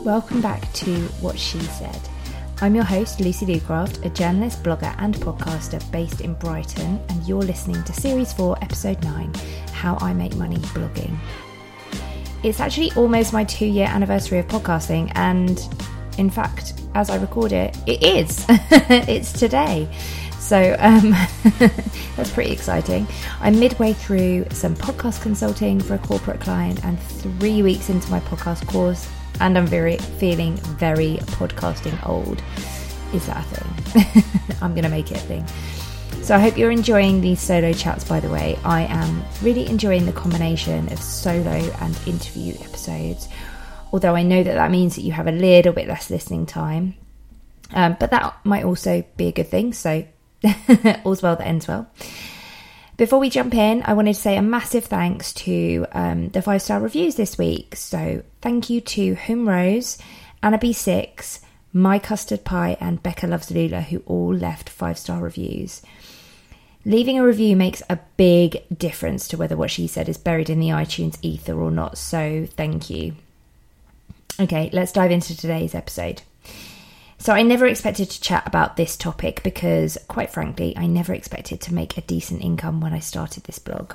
Welcome back to What She Said. I'm your host, Lucy Lucraft, a journalist, blogger and podcaster based in Brighton, and you're listening to Series 4, Episode 9, How I Make Money Blogging. It's actually almost my 2-year anniversary of podcasting, and in fact, as I record it, it is. It's today. So that's pretty exciting. I'm midway through some podcast consulting for a corporate client and 3 weeks into my podcast course, and I'm feeling very podcasting old. Is that a thing? I'm going to make it a thing. So I hope you're enjoying these solo chats, by the way. I am really enjoying the combination of solo and interview episodes, although I know that means that you have a little bit less listening time. But that might also be a good thing, so all's well that ends well. Before we jump in, I wanted to say a massive thanks to the 5-star reviews this week. So thank you to Home Rose, Anna B6, My Custard Pie and Becca Loves Lula, who all left 5-star reviews. Leaving a review makes a big difference to whether What She Said is buried in the iTunes ether or not, so thank you. Okay, let's dive into today's episode. So I never expected to chat about this topic because, quite frankly, I never expected to make a decent income when I started this blog.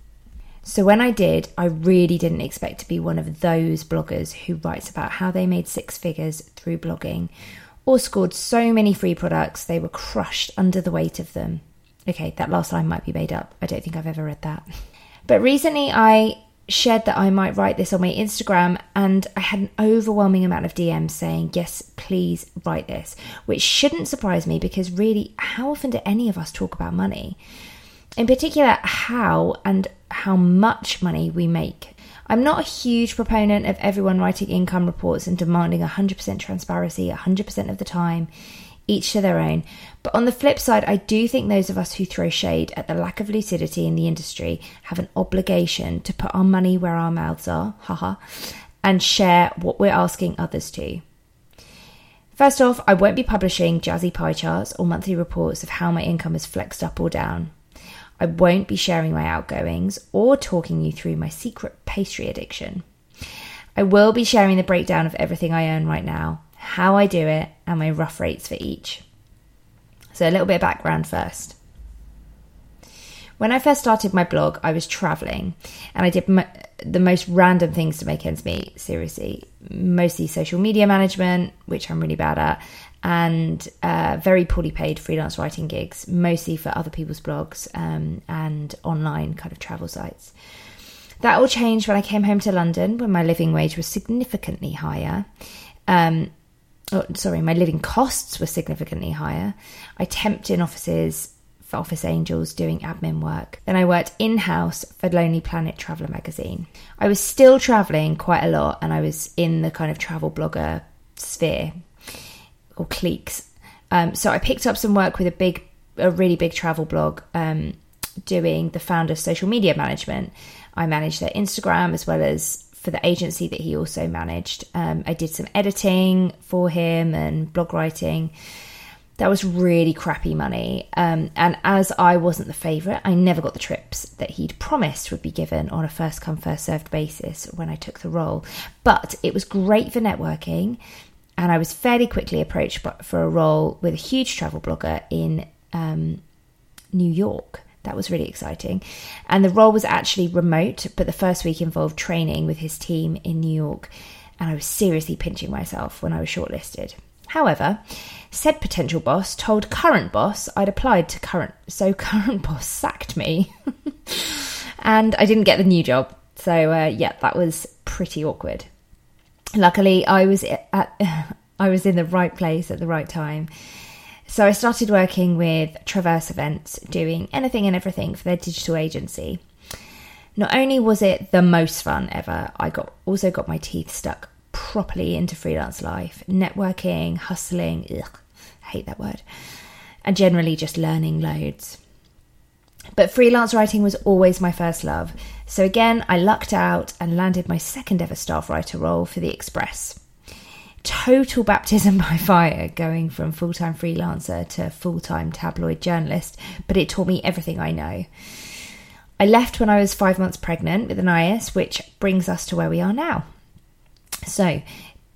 So when I did, I really didn't expect to be one of those bloggers who writes about how they made 6 figures through blogging or scored so many free products they were crushed under the weight of them. Okay, that last line might be made up. I don't think I've ever read that. But recently I shared that I might write this on my Instagram, and I had an overwhelming amount of DMs saying, yes, please write this, which shouldn't surprise me because really, how often do any of us talk about money? In particular, how and how much money we make. I'm not a huge proponent of everyone writing income reports and demanding 100% transparency 100% of the time, each to their own. But on the flip side, I do think those of us who throw shade at the lack of lucidity in the industry have an obligation to put our money where our mouths are, and share what we're asking others to. First off, I won't be publishing jazzy pie charts or monthly reports of how my income is flexed up or down. I won't be sharing my outgoings or talking you through my secret pastry addiction. I will be sharing the breakdown of everything I earn right now, how I do it, and my rough rates for each. So a little bit of background first. When I first started my blog, I was travelling and I did the most random things to make ends meet, seriously. Mostly social media management, which I'm really bad at, and very poorly paid freelance writing gigs, mostly for other people's blogs and online kind of travel sites. That all changed when I came home to London, when my living wage was significantly higher. My living costs were significantly higher. I temped in offices for Office Angels doing admin work. Then I worked in-house for Lonely Planet Traveller magazine. I was still travelling quite a lot, and I was in the kind of travel blogger sphere or cliques. So I picked up some work with a really big travel blog doing the founder's social media management. I managed their Instagram as well as for the agency that he also managed. I did some editing for him and blog writing. That was really crappy money. And as I wasn't the favourite, I never got the trips that he'd promised would be given on a first come, first served basis when I took the role. But it was great for networking. And I was fairly quickly approached for a role with a huge travel blogger in New York. That was really exciting. And the role was actually remote, but the first week involved training with his team in New York. And I was seriously pinching myself when I was shortlisted. However, said potential boss told current boss I'd applied to current boss sacked me. And I didn't get the new job. So that was pretty awkward. Luckily, I was in the right place at the right time. So I started working with Traverse Events, doing anything and everything for their digital agency. Not only was it the most fun ever, I also got my teeth stuck properly into freelance life, networking, hustling, I hate that word, and generally just learning loads. But freelance writing was always my first love. So again, I lucked out and landed my second ever staff writer role for The Express. Total baptism by fire going from full-time freelancer to full-time tabloid journalist, but it taught me everything I know. I left when I was 5 months pregnant with Anais, which brings us to where we are now. So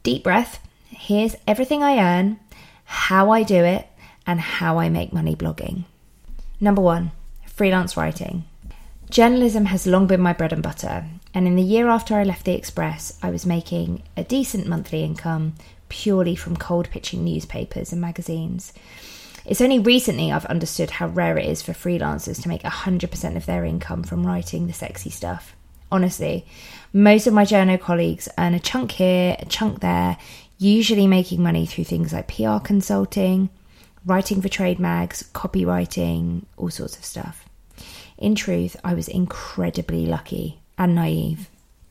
deep breath. Here's everything I earn, how I do it, and how I make money blogging. Number 1, freelance writing. Journalism has long been my bread and butter, and in the year after I left the Express, I was making a decent monthly income purely from cold pitching newspapers and magazines. It's only recently I've understood how rare it is for freelancers to make 100% of their income from writing the sexy stuff. Honestly, most of my journo colleagues earn a chunk here, a chunk there, usually making money through things like PR consulting, writing for trade mags, copywriting, all sorts of stuff. In truth, I was incredibly lucky and naive.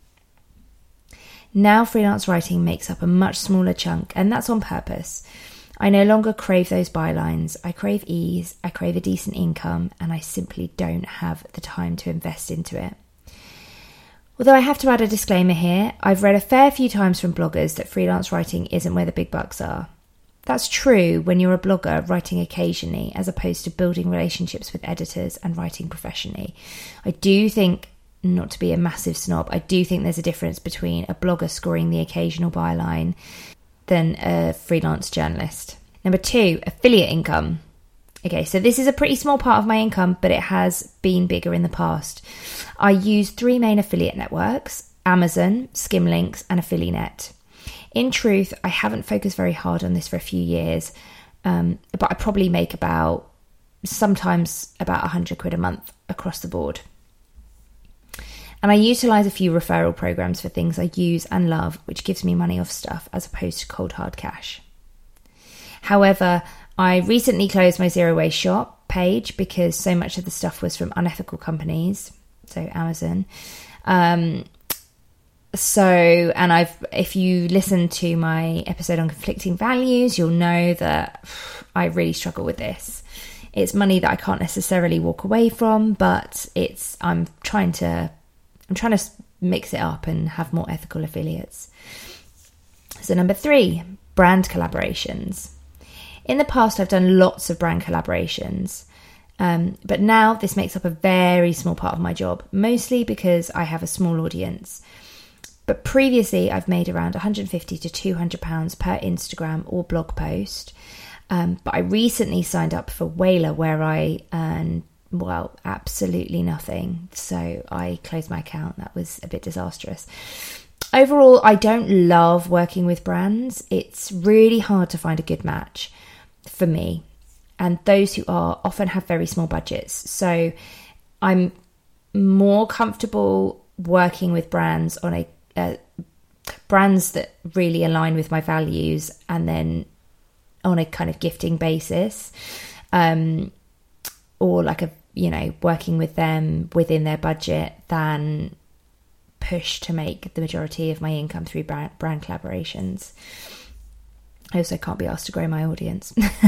Now freelance writing makes up a much smaller chunk, and that's on purpose. I no longer crave those bylines. I crave ease, I crave a decent income, and I simply don't have the time to invest into it. Although I have to add a disclaimer here, I've read a fair few times from bloggers that freelance writing isn't where the big bucks are. That's true when you're a blogger writing occasionally, as opposed to building relationships with editors and writing professionally. I do think, not to be a massive snob, I do think there's a difference between a blogger scoring the occasional byline than a freelance journalist. Number 2, affiliate income. Okay, so this is a pretty small part of my income, but it has been bigger in the past. I use 3 main affiliate networks: Amazon, Skimlinks, and Affiliate. In truth, I haven't focused very hard on this for a few years, but I probably make sometimes about 100 quid a month across the board. And I utilise a few referral programs for things I use and love, which gives me money off stuff as opposed to cold hard cash. However, I recently closed my zero waste shop page because so much of the stuff was from unethical companies, so Amazon. If you listen to my episode on conflicting values, you'll know that I really struggle with this. It's money that I can't necessarily walk away from, but I'm trying to mix it up and have more ethical affiliates. So number 3, brand collaborations. In the past, I've done lots of brand collaborations, but now this makes up a very small part of my job, mostly because I have a small audience. But previously, I've made around £150 to £200 per Instagram or blog post. But I recently signed up for Whaler, where I earn, absolutely nothing. So I closed my account. That was a bit disastrous. Overall, I don't love working with brands. It's really hard to find a good match for me. And those who are often have very small budgets. So I'm more comfortable working with brands on brands that really align with my values, and then on a kind of gifting basis, or working with them within their budget, than push to make the majority of my income through brand collaborations. I also can't be asked to grow my audience.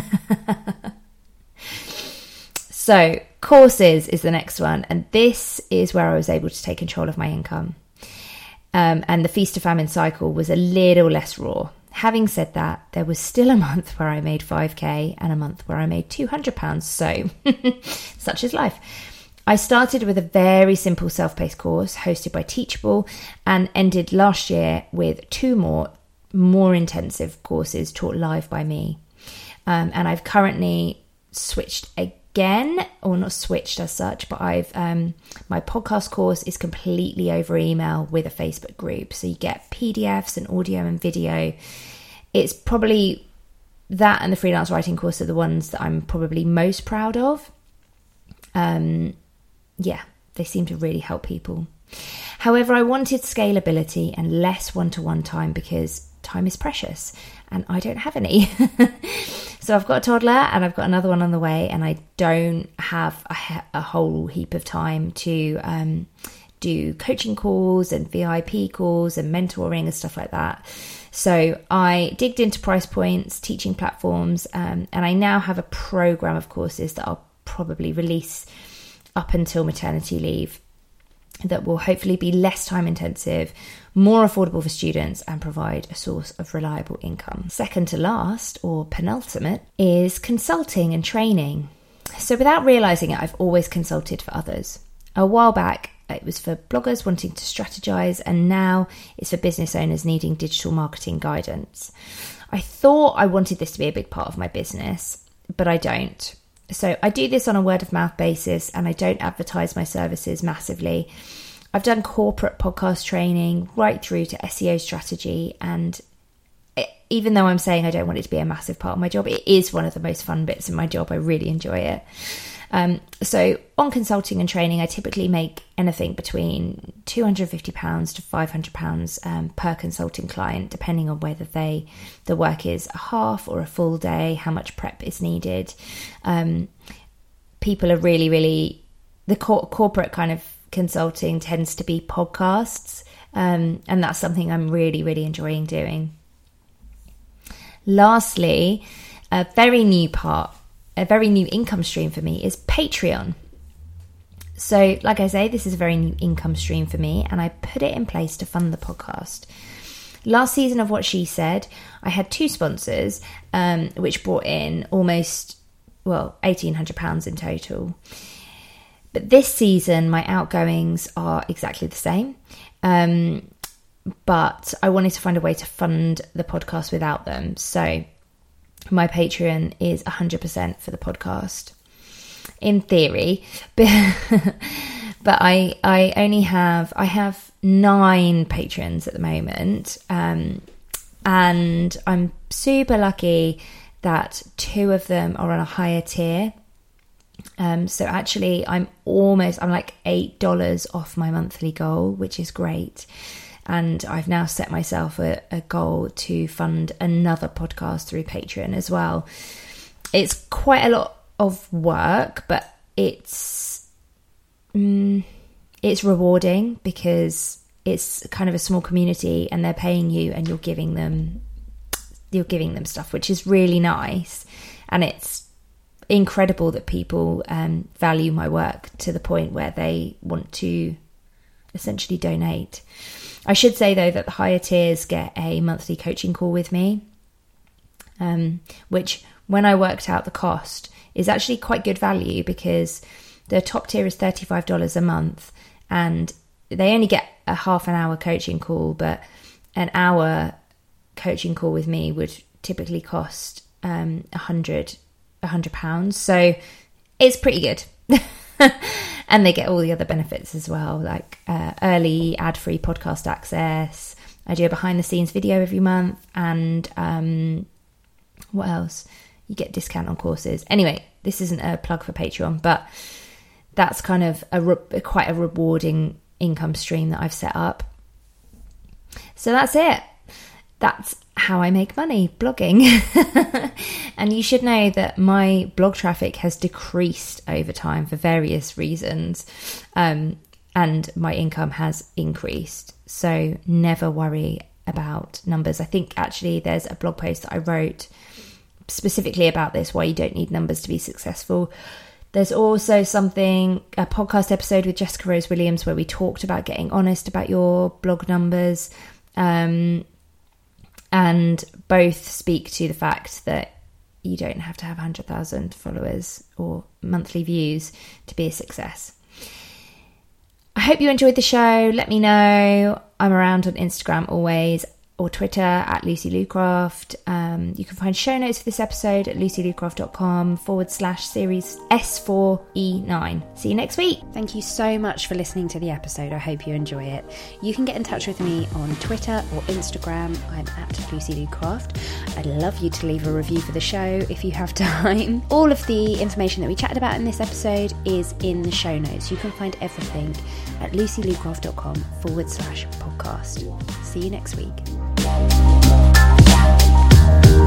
So courses is the next one, and this is where I was able to take control of my income. And the feast to famine cycle was a little less raw. Having said that, there was still a month where I made 5k and a month where I made £200. So such is life. I started with a very simple self-paced course hosted by Teachable, and ended last year with 2 more intensive courses taught live by me. And I've currently switched again, or not switched as such, but I've my podcast course is completely over email with a Facebook group. So you get PDFs and audio and video. It's probably that and the freelance writing course are the ones that I'm probably most proud of. They seem to really help people. However, I wanted scalability and less one-to-one time, because time is precious and I don't have any. So I've got a toddler and I've got another one on the way, and I don't have a whole heap of time to do coaching calls and VIP calls and mentoring and stuff like that. So I digged into price points, teaching platforms, and I now have a program of courses that I'll probably release up until maternity leave, that will hopefully be less time intensive, more affordable for students, and provide a source of reliable income. Second to last, or penultimate, is consulting and training. So without realising it, I've always consulted for others. A while back, it was for bloggers wanting to strategize, and now it's for business owners needing digital marketing guidance. I thought I wanted this to be a big part of my business, but I don't. So I do this on a word of mouth basis, and I don't advertise my services massively. I've done corporate podcast training right through to SEO strategy, and even though I'm saying I don't want it to be a massive part of my job, it is one of the most fun bits of my job. I really enjoy it. So on consulting and training, I typically make anything between £250 to £500 per consulting client, depending on whether the work is a half or a full day, how much prep is needed. People are really, the corporate kind of consulting tends to be podcasts, and that's something I'm really enjoying doing. Lastly, a very new income stream for me is Patreon. So, like I say, this is a very new income stream for me, and I put it in place to fund the podcast. Last season of What She Said, I had 2 sponsors, which brought in almost, £1,800 in total. But this season, my outgoings are exactly the same. But I wanted to find a way to fund the podcast without them. So my Patreon is 100% for the podcast, in theory. But I have 9 patrons at the moment. And I'm super lucky that 2 of them are on a higher tier. So actually I'm like $8 off my monthly goal, which is great. And I've now set myself a goal to fund another podcast through Patreon as well. It's quite a lot of work, but it's rewarding because it's kind of a small community and they're paying you and you're giving them stuff, which is really nice. And it's incredible that people value my work to the point where they want to essentially donate. I should say, though, that the higher tiers get a monthly coaching call with me, which, when I worked out the cost, is actually quite good value because the top tier is $35 a month and they only get a half an hour coaching call, but an hour coaching call with me would typically cost £100. So it's pretty good. And they get all the other benefits as well, like early ad-free podcast access. I do a behind-the-scenes video every month, and what else? You get discount on courses. Anyway, this isn't a plug for Patreon, but that's kind of quite a rewarding income stream that I've set up. So that's it. That's how I make money, blogging. And you should know that my blog traffic has decreased over time for various reasons, and my income has increased. So never worry about numbers. I think actually there's a blog post that I wrote specifically about this, why you don't need numbers to be successful. There's also a podcast episode with Jessica Rose Williams where we talked about getting honest about your blog numbers. And both speak to the fact that you don't have to have 100,000 followers or monthly views to be a success. I hope you enjoyed the show. Let me know. I'm around on Instagram always, or Twitter at Lucy Lucraft. You can find show notes for this episode at lucylucraft.com/series S4E9. See you next week. Thank you so much for listening to the episode. I hope you enjoy it. You can get in touch with me on Twitter or Instagram. I'm at Lucy Lucraft. I'd love you to leave a review for the show if you have time. All of the information that we chatted about in this episode is in the show notes. You can find everything at lucylucraft.com/podcast. See you next week.